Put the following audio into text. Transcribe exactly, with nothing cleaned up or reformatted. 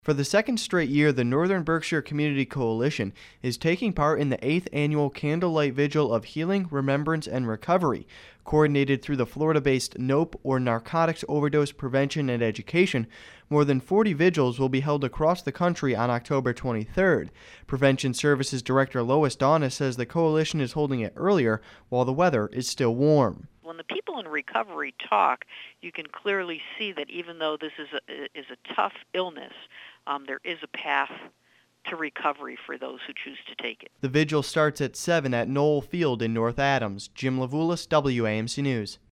For the second straight year, the Northern Berkshire Community Coalition is taking part in the eighth annual Candlelight Vigil of Healing, Remembrance, and Recovery. Coordinated through the Florida-based NOPE, or Narcotics Overdose Prevention and Education, more than forty vigils will be held across the country on October twenty-third. Prevention Services Director Lois Donna says the coalition is holding it earlier while the weather is still warm. When the people in recovery talk, you can clearly see that even though this is a, is a tough illness, um, there is a path to recovery for those who choose to take it. The vigil starts at seven at Knoll Field in North Adams. Jim Levulis, W A M C News.